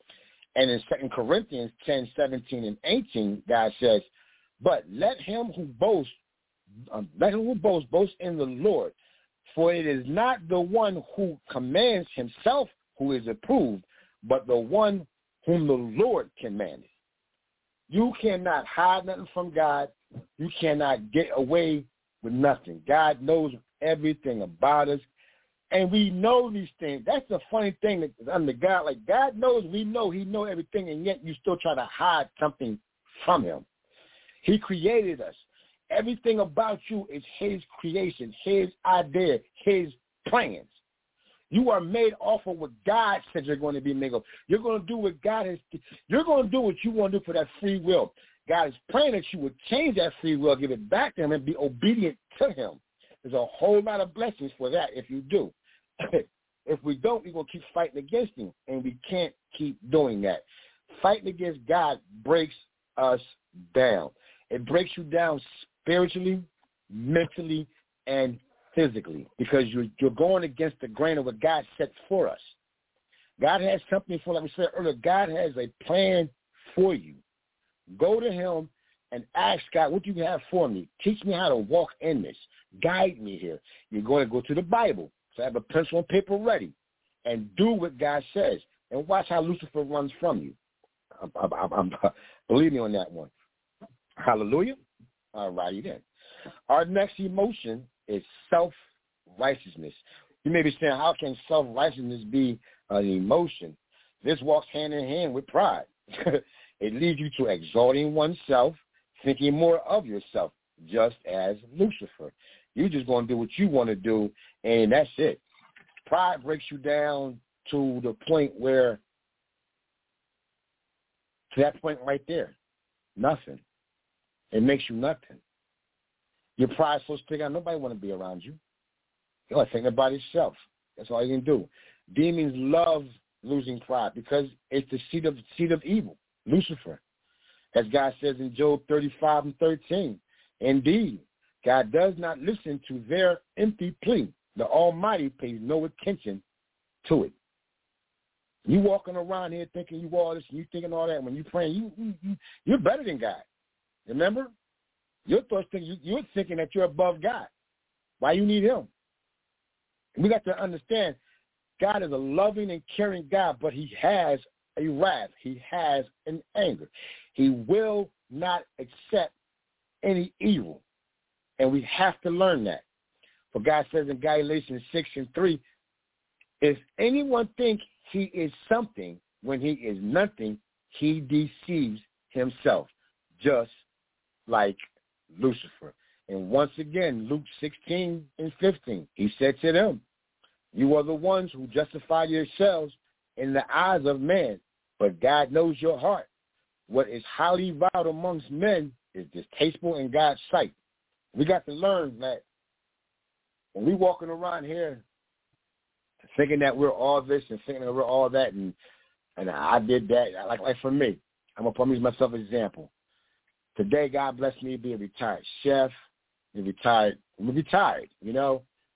And in Second Corinthians ten, seventeen, and eighteen, God says, but let him who boasts, um, let him who boasts, boast in the Lord. For it is not the one who commands himself who is approved, but the one whom the Lord commanded. You cannot hide nothing from God. You cannot get away with nothing. God knows everything about us, and we know these things. That's the funny thing that is under God. Like, God knows we know he knows everything, and yet you still try to hide something from him. He created us. Everything about you is his creation, his idea, his plans. You are made off of what God said you're going to be made of. You're going to do what God has. You're going to do what you want to do for that free will. God is praying that you would change that free will, give it back to him, and be obedient to him. There's a whole lot of blessings for that if you do. If we don't, we're going to keep fighting against him, and we can't keep doing that. Fighting against God breaks us down. It breaks you down spiritually, mentally, and physically, because you're, you're going against the grain of what God set for us. God has something for, like we said earlier, God has a plan for you. Go to him and ask God, what do you have for me? Teach me how to walk in this. Guide me here. You're going to go to the Bible. So have a pencil and paper ready and do what God says. And watch how Lucifer runs from you. I'm, I'm, I'm, believe me on that one. Hallelujah. All righty then. Our next emotion is self-righteousness. You may be saying, how can self-righteousness be an emotion? This walks hand in hand with pride. It leads you to exalting oneself, thinking more of yourself, just as Lucifer. You're just going to do what you want to do, and that's it. Pride breaks you down to the point where, to that point right there, nothing. It makes you nothing. Your pride's so stick out, nobody want to be around you. You got to think about yourself. That's all you can do. Demons love losing pride because it's the seed of seed of evil, Lucifer. As God says in Job thirty-five and thirteen, indeed, God does not listen to their empty plea. The Almighty pays no attention to it. You walking around here thinking you all this and you thinking all that. And when you praying, you, you, you, you're better than God. Remember? Your thoughts think you, you're thinking that you're above God. Why you need him? We got to understand God is a loving and caring God, but he has a wrath. He has an anger. He will not accept any evil. And we have to learn that. For God says in Galatians six and three, if anyone thinks he is something when he is nothing, he deceives himself, just like Lucifer. And once again, Luke sixteen and fifteen, he said to them, you are the ones who justify yourselves in the eyes of man, but God knows your heart. What is highly vile amongst men is distasteful in God's sight. We got to learn that when we walking around here thinking that we're all this and thinking that we're all that, and and I did that, like like for me, I'm going to use myself as an example. Today, God blessed me to be a retired chef, a retired, I'm retired, you know.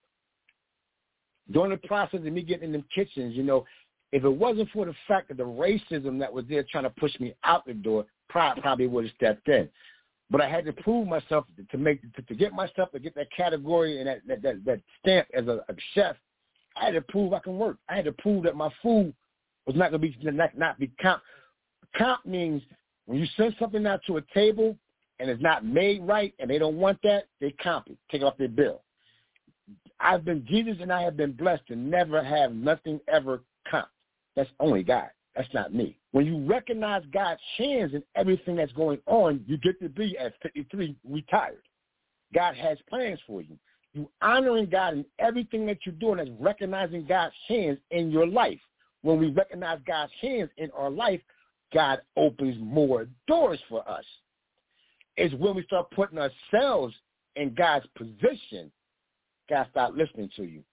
During the process of me getting in them kitchens, you know, if it wasn't for the fact of the racism that was there trying to push me out the door, pride probably would have stepped in. But I had to prove myself to make to, to get myself to get that category and that that, that, that stamp as a, a chef. I had to prove I can work. I had to prove that my food was not going to be not, not be comp. Comp means when you send something out to a table and it's not made right and they don't want that, they comp it, take it off their bill. I've been Jesus and I have been blessed to never have nothing ever comp. That's only God. That's not me. When you recognize God's hands in everything that's going on, you get to be at fifty-three retired. God has plans for you. You honoring God in everything that you're doing is recognizing God's hands in your life. When we recognize God's hands in our life, God opens more doors for us. It's when we start putting ourselves in God's position, God start listening to you.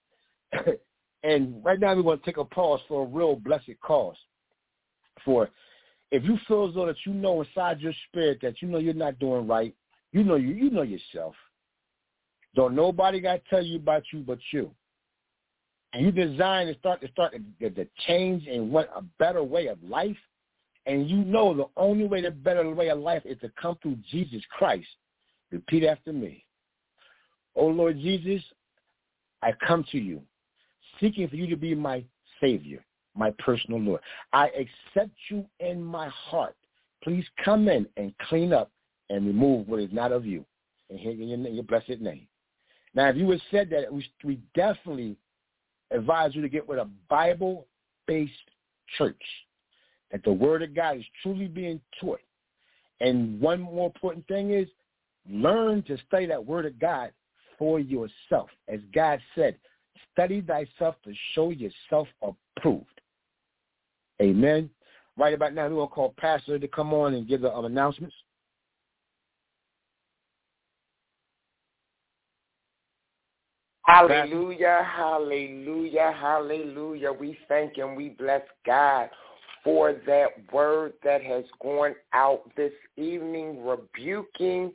And right now we want to take a pause for a real blessed cause. For if you feel as though that you know inside your spirit that you know you're not doing right, you know you you know yourself. Don't nobody got to tell you about you but you. And you design to start to start the, the change and want a better way of life, and you know the only way, the better way of life is to come through Jesus Christ, repeat after me. Oh, Lord Jesus, I come to you, seeking for you to be my Savior, my personal Lord. I accept you in my heart. Please come in and clean up and remove what is not of you. In your, in your blessed name. Now, if you had said that, we, we definitely advise you to get with a Bible-based church, that the Word of God is truly being taught. And one more important thing is learn to study that Word of God for yourself. As God said, study thyself to show yourself approved. Amen. Right about now, we're going to call Pastor to come on and give the um, announcements. Hallelujah, hallelujah, hallelujah. We thank and we bless God for that word that has gone out this evening, rebuking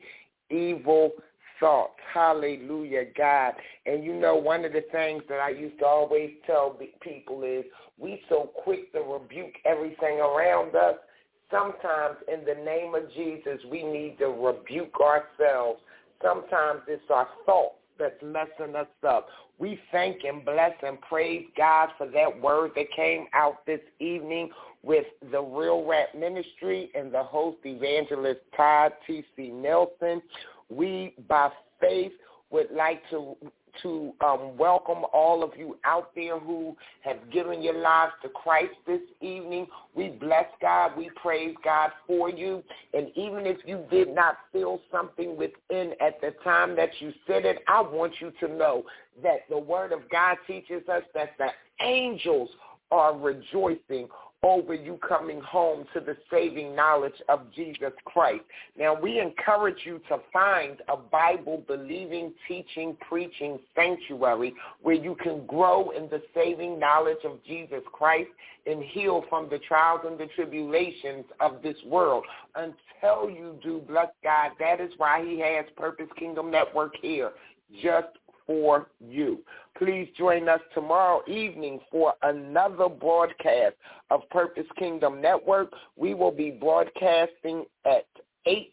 evil thoughts. Hallelujah, God. And you know, one of the things that I used to always tell people is we so quick to rebuke everything around us. Sometimes in the name of Jesus, we need to rebuke ourselves. Sometimes it's our thoughts that's messing us up. We thank and bless and praise God for that word that came out this evening with the Real Rap Ministry and the host, Evangelist Todd T C Nelson. We, by faith, would like to to um, welcome all of you out there who have given your lives to Christ this evening. We bless God. We praise God for you. And even if you did not feel something within at the time that you said it, I want you to know that the Word of God teaches us that the angels are rejoicing over you coming home to the saving knowledge of Jesus Christ. Now, we encourage you to find a Bible-believing, teaching, preaching sanctuary where you can grow in the saving knowledge of Jesus Christ and heal from the trials and the tribulations of this world. Until you do, bless God, that is why he has Purpose Kingdom Network here, just for you. Please join us tomorrow evening for another broadcast of Purpose Kingdom Network. We will be broadcasting at eight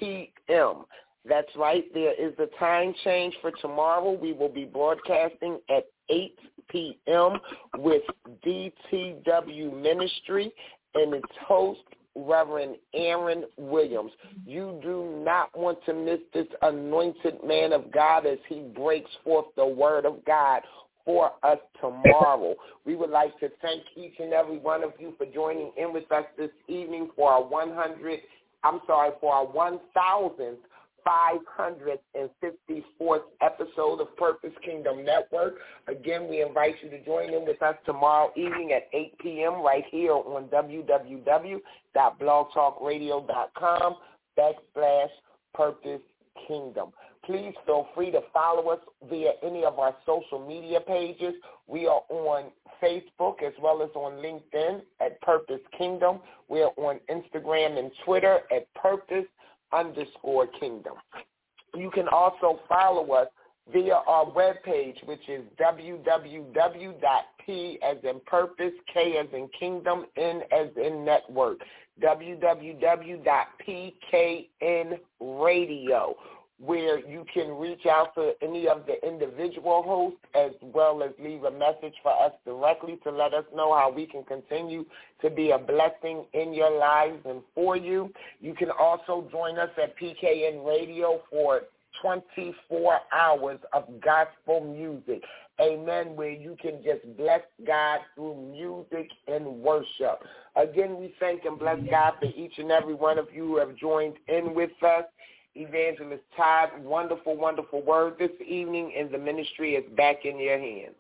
p.m. That's right. There is a time change for tomorrow. We will be broadcasting at eight p.m. with D T W Ministry and its host, Reverend Aaron Williams. You do not want to miss this anointed man of God as he breaks forth the word of God for us tomorrow. We would like to thank each and every one of you for joining in with us this evening for our one hundred, I'm sorry, for our one thousand five hundred fifty-fourth episode of Purpose Kingdom Network. Again, we invite you to join in with us tomorrow evening at eight p.m. right here on w w w dot blog talk radio dot com backslash Purpose Kingdom. Please feel free to follow us via any of our social media pages. We are on Facebook as well as on LinkedIn at Purpose Kingdom. We're on Instagram and Twitter at Purpose underscore Kingdom. You can also follow us via our webpage, which is w w w dot p as in purpose, k as in kingdom, n as in network, w w w dot p k n radio, where you can reach out to any of the individual hosts as well as leave a message for us directly to let us know how we can continue to be a blessing in your lives and for you. You can also join us at P K N Radio for twenty-four hours of gospel music. Amen, where you can just bless God through music and worship. Again, we thank and bless God for each and every one of you who have joined in with us. Evangelist Todd, wonderful, wonderful word this evening, and the ministry is back in your hands.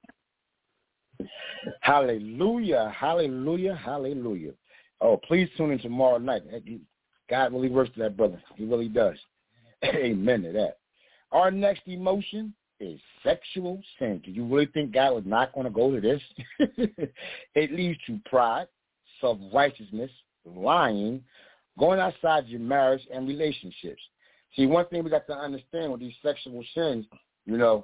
Hallelujah, hallelujah, hallelujah. Oh, please tune in tomorrow night. God really works to that brother. He really does. Amen to that. Our next emotion is sexual sin. Do you really think God was not going to go to this? It leads to pride, self-righteousness, lying, going outside your marriage and relationships. See, one thing we got to understand with these sexual sins, you know,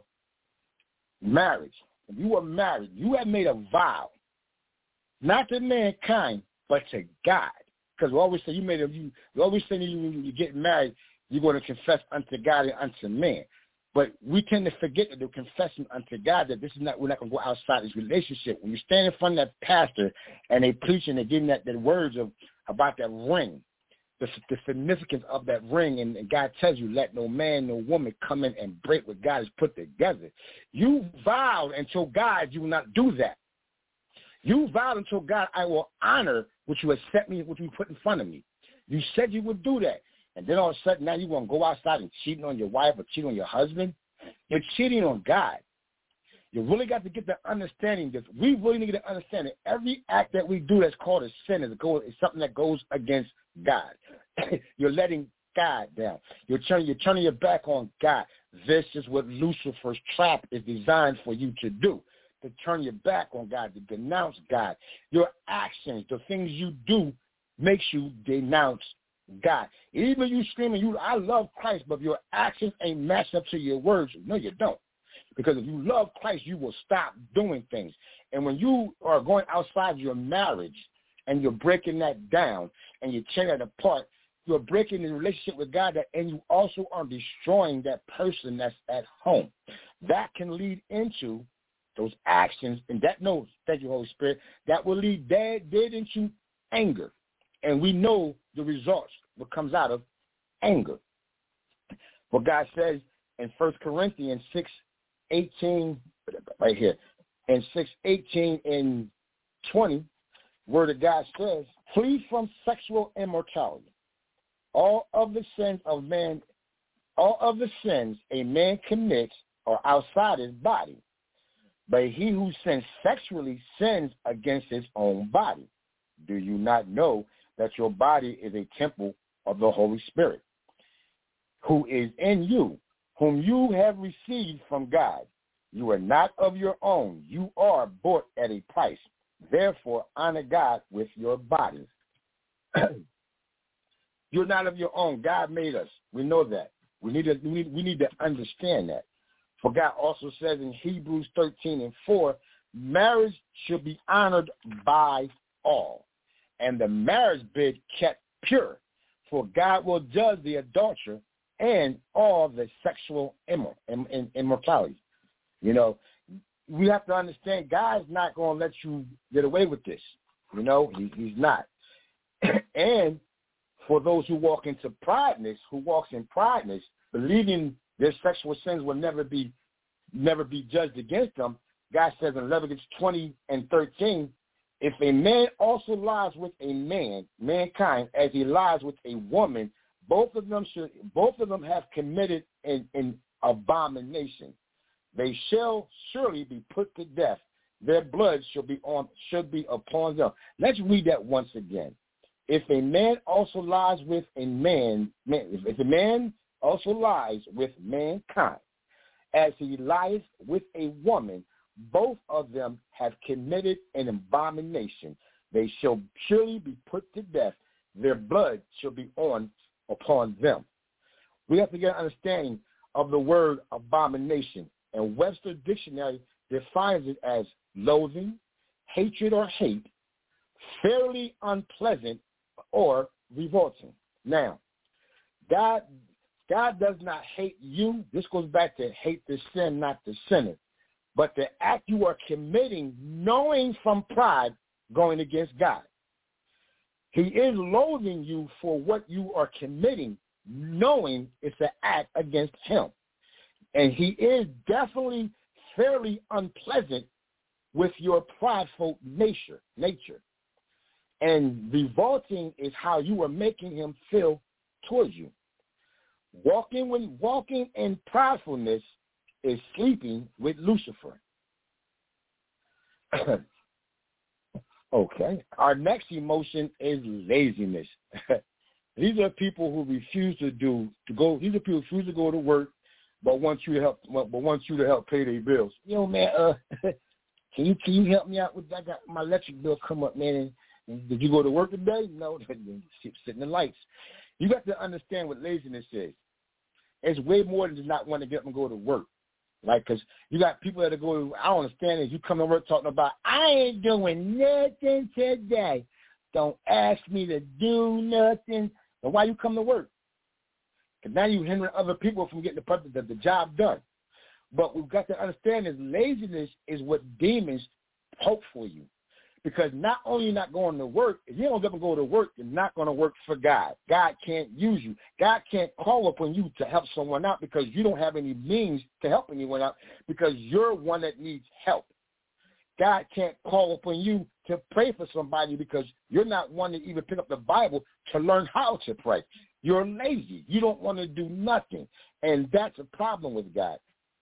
marriage. If you were married, you have made a vow, not to mankind, but to God. Because we always say you made a, you, we always say you, when you get married, you're going to confess unto God and unto man. But we tend to forget that they're confessing unto God that this is not, we're not going to go outside this relationship. When you stand in front of that pastor and they preach and they're giving that, that words of about that ring, the, the significance of that ring, and, and God tells you, let no man, no woman come in and break what God has put together. You vowed until God you will not do that. You vowed until God, I will honor what you have set me, what you put in front of me. You said you would do that. And then all of a sudden now you want to go outside and cheating on your wife or cheating on your husband. You're cheating on God. You really got to get the understanding that we really need to understand that every act that we do that's called a sin is, a go, is something that goes against God. You're letting God down. You're turning, you're turning your back on God. This is what Lucifer's trap is designed for you to do, to turn your back on God, to denounce God. Your actions, the things you do, makes you denounce God. Even you screaming, you, I love Christ, but if your actions ain't matched up to your words, no, you don't. Because if you love Christ, you will stop doing things. And when you are going outside your marriage and you're breaking that down and you're tearing it apart, you're breaking the relationship with God, that, and you also are destroying that person that's at home. That can lead into those actions, and that knows, thank you, Holy Spirit, that will lead dead, dead into anger. And we know the results, what comes out of anger. What God says in First Corinthians six eighteen, right here, in six eighteen and twenty, word of God says, flee from sexual immorality. All of the sins of man, all of the sins a man commits are outside his body, but he who sins sexually sins against his own body. Do you not know that your body is a temple of the Holy Spirit, who is in you, whom you have received from God? You are not of your own. You are bought at a price. Therefore, honor God with your bodies. You're not of your own. God made us. We know that. We need to, we need, we need to understand that. For God also says in Hebrews thirteen and four, marriage should be honored by all, and the marriage bed kept pure, for God will judge the adulterer and all the sexual immor- im- im- immortality. You know, we have to understand God's not going to let you get away with this. You know, he, he's not. And for those who walk into prideness, who walks in prideness, believing their sexual sins will never be never be judged against them, God says in Leviticus twenty and thirteen, if a man also lies with a man, mankind, as he lies with a woman, both of them should both of them have committed an, an abomination. They shall surely be put to death. Their blood shall be on should be upon them. Let's read that once again. If a man also lies with a man, man if a man also lies with mankind, as he lies with a woman, both of them have committed an abomination. They shall surely be put to death. Their blood shall be on upon them. We have to get an understanding of the word abomination. And Webster Dictionary defines it as loathing, hatred or hate, fairly unpleasant or revolting. Now, God God does not hate you. This goes back to hate the sin, not the sinner. But the act you are committing, knowing from pride, going against God. He is loathing you for what you are committing, knowing it's an act against him. And he is definitely fairly unpleasant with your prideful nature. nature. And revolting is how you are making him feel towards you. Walking when walking in pridefulness is sleeping with Lucifer. Okay. Our next emotion is laziness. These are people who refuse to do to go. These are people who refuse to go to work, but want you to help. But want you to help pay their bills. You know, man. Uh, can you can you help me out with that? I got my electric bill come up, man. And did you go to work today? No. Sit in the lights. You got to understand what laziness is. It's way more than just not wanting to get up and go to work. Like, because you got people that are going, I don't understand it. You come to work talking about, I ain't doing nothing today. Don't ask me to do nothing. Then why you come to work? Because now you're hindering other people from getting the, the, the job done. But we've got to understand is laziness is what demons hope for you. Because not only you're not going to work, if you don't ever go to work, you're not going to work for God. God can't use you. God can't call upon you to help someone out because you don't have any means to help anyone out because you're one that needs help. God can't call upon you to pray for somebody because you're not one to even pick up the Bible to learn how to pray. You're lazy. You don't want to do nothing. And that's a problem with God.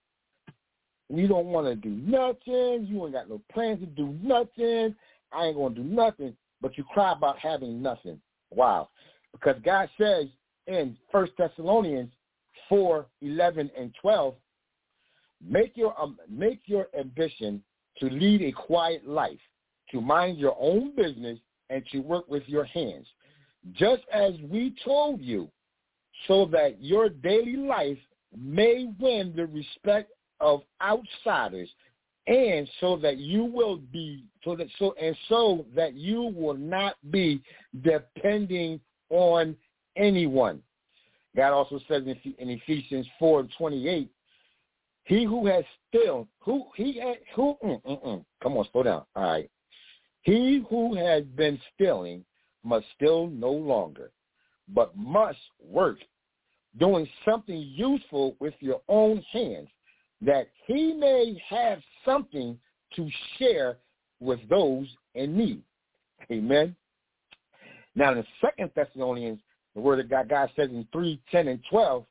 You don't want to do nothing. You ain't got no plans to do nothing. I ain't going to do nothing. But you cry about having nothing. Wow. Because God says in First Thessalonians four, eleven, and twelve, make your, um, make your ambition to lead a quiet life, to mind your own business, and to work with your hands, just as we told you, so that your daily life may win the respect of outsiders, and so that you will be so that so and so that you will not be depending on anyone. God also says in, in Ephesians four twenty-eight, he who has still who he had, who mm, mm, mm, come on, slow down. All right, he who has been stealing must steal no longer, but must work, doing something useful with your own hands, that he may have something to share with those in need. Amen. Now, in the Second Thessalonians, the word of God, God says in three, ten, and twelve,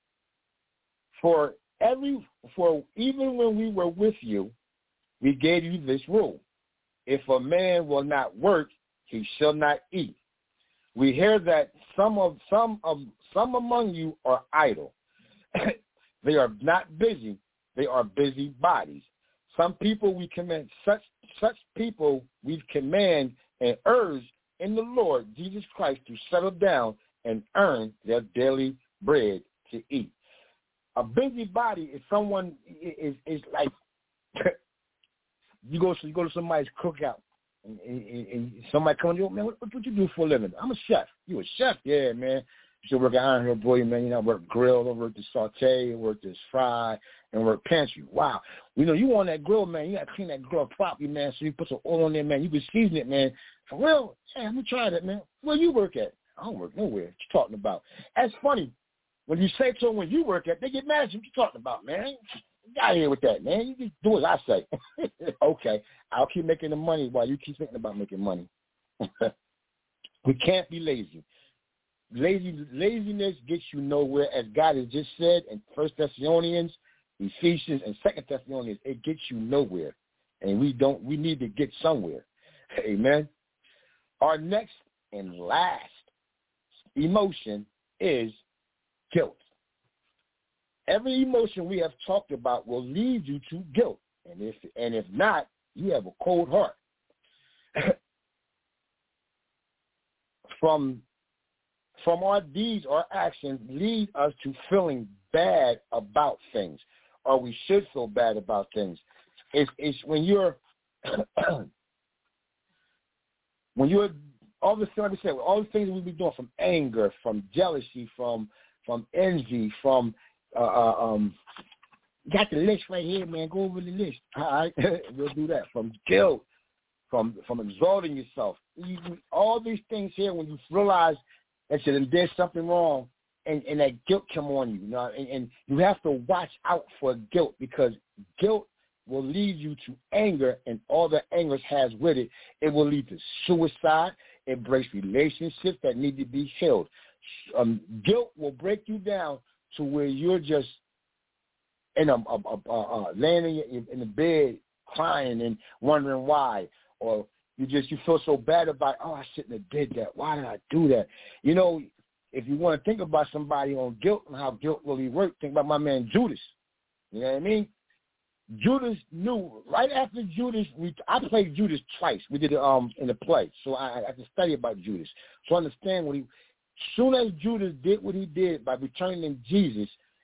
for every, for even when we were with you, we gave you this rule: if a man will not work, he shall not eat. We hear that some of some of some among you are idle. They are not busy. They are busy bodies. Some people we command, such such people we command and urge in the Lord Jesus Christ to settle down and earn their daily bread to eat. A busy body is someone is is like you go you go to somebody's cookout and, and, and somebody comes to you, man, what, what you do for a living? I'm a chef. You a chef? Yeah, man. You should work at Iron Hill Broiler, man. You know, I work grill, I work the saute, I work this fry, and work pantry. Wow. You know, you on that grill, man, you got to clean that grill properly, man, so you put some oil on there, man. You can season it, man. For real? Hey, I'm going to try that, man. Where you work at? I don't work nowhere. What you talking about? That's funny. When you say to them where you work at, they get mad at you. What you talking about, man? Get out of here with that, man. You just do as I say. Okay. I'll keep making the money while you keep thinking about making money. We can't be lazy. Lazy, laziness gets you nowhere, as God has just said in First Thessalonians, Ephesians, and Second Thessalonians. It gets you nowhere, and we don't. We need to get somewhere. Amen. Our next and last emotion is guilt. Every emotion we have talked about will lead you to guilt, and if and if not, you have a cold heart. From From our deeds or actions lead us to feeling bad about things, or we should feel bad about things. It's, it's when you're, when you're, all the things, like I said, all the things we be doing, from anger, from jealousy, from from envy, from, uh, uh, um, got the list right here, man, go over the list. All right, we'll do that. From guilt, from from exalting yourself. You, all these things here, when you realize that you did something wrong, and, and that guilt come on you, you know, and, and you have to watch out for guilt, because guilt will lead you to anger, and all the anger has with it, it will lead to suicide. It breaks relationships that need to be healed. Um, guilt will break you down to where you're just in a, a, a, a, a laying in, in the bed crying and wondering why, or You just, you feel so bad about, oh, I shouldn't have did that. Why did I do that? You know, if you want to think about somebody on guilt and how guilt really works, think about my man Judas. You know what I mean? Judas knew, right after Judas, we, I played Judas twice. We did it um, in the play, so I, I had to study about Judas. So I understand what he, as soon as Judas did what he did by returning Jesus,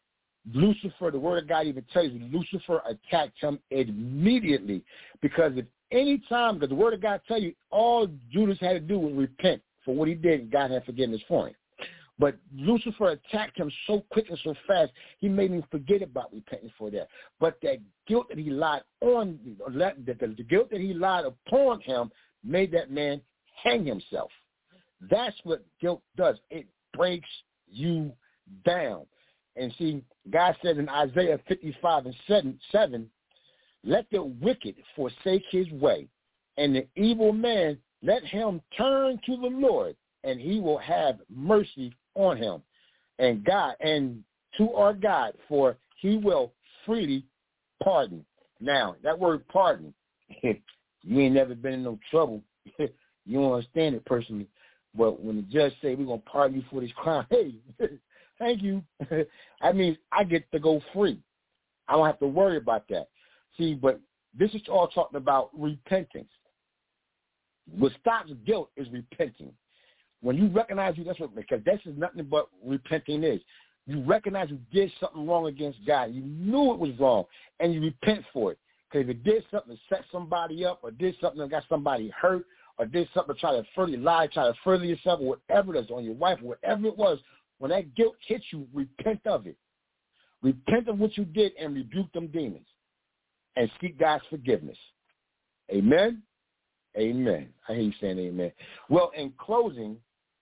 Lucifer, the word of God even tells you, Lucifer attacked him immediately, because if any time, because the word of God tells you, all Judas had to do was repent for what he did, and God had forgiveness for him. But Lucifer attacked him so quick and so fast, he made him forget about repenting for that. But that guilt that he lied on, that the guilt that he lied upon him made that man hang himself. That's what guilt does. It breaks you down. And see, God said in Isaiah fifty-five and seven, seven, let the wicked forsake his way, and the evil man, let him turn to the Lord, and he will have mercy on him. And God, and to our God, for he will freely pardon. Now, that word pardon, you ain't never been in no trouble. You don't understand it personally. But when the judge say we're going to pardon you for this crime, hey, thank you. That means I get to go free. I don't have to worry about that. See, but this is all talking about repentance. What stops guilt is repenting. When you recognize you, that's what, because this is nothing but repenting is. You recognize you did something wrong against God. You knew it was wrong, and you repent for it. Because if it did something to set somebody up, or did something that got somebody hurt, or did something to try to further lie, try to further yourself, or whatever it is, on your wife, or whatever it was, when that guilt hits you, repent of it. Repent of what you did and rebuke them demons. And seek God's forgiveness. Amen? Amen. I hear you saying amen. Well, in closing,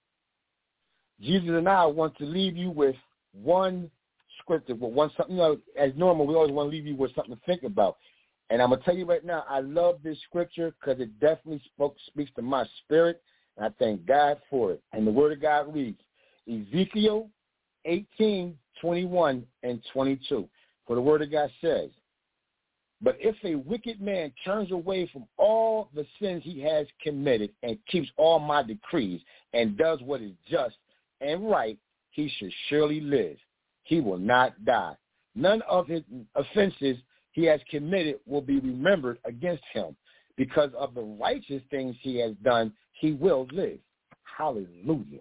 Jesus and I want to leave you with one scripture, with one something. You know, as normal, we always want to leave you with something to think about. And I'm going to tell you right now, I love this scripture because it definitely spoke, speaks to my spirit, and I thank God for it. And the Word of God reads, Ezekiel eighteen, twenty-one and twenty-two. For the Word of God says, but if a wicked man turns away from all the sins he has committed and keeps all my decrees and does what is just and right, he should surely live. He will not die. None of his offenses he has committed will be remembered against him. Because of the righteous things he has done, he will live. Hallelujah.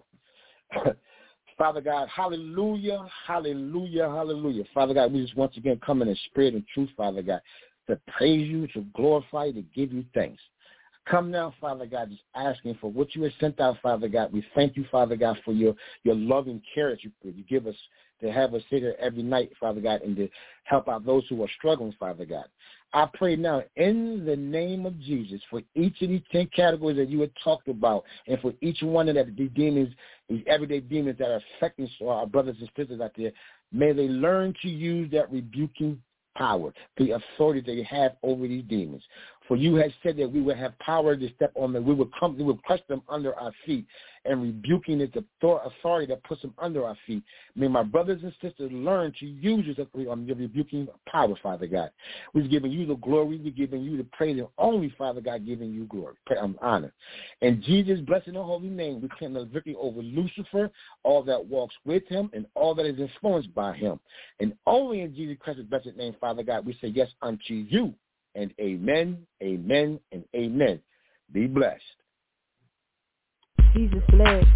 Father God, hallelujah, hallelujah, hallelujah. Father God, we just once again come in the spirit and truth, Father God, to praise you, to glorify you, to give you thanks. Come now, Father God, just asking for what you have sent out, Father God. We thank you, Father God, for your, your loving care that you, you give us to have us sit here every night, Father God, and to help out those who are struggling, Father God. I pray now in the name of Jesus for each of these ten categories that you had talked about, and for each one of the demons, these everyday demons that are affecting our brothers and sisters out there, may they learn to use that rebuking power, the authority that you have over these demons. For you have said that we would have power to step on them. We would come, we would crush them under our feet, and rebuking is the authority that puts them under our feet. May my brothers and sisters learn to use this um, your rebuking power, Father God. We're giving you the glory. We're giving you the praise, and only, Father God, giving you glory, um, honor. And Jesus, blessed in the holy name, we claim the victory over Lucifer, all that walks with him, and all that is influenced by him. And only in Jesus Christ's blessed name, Father God, we say yes unto you. And amen, amen, and amen. Be blessed. Jesus blessed.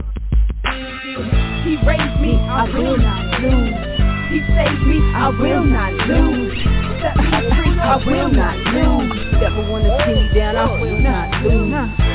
He raised me, I will not lose. He saved me, I will not lose. Set me free, I will not lose. Never want to see me down, I will not lose.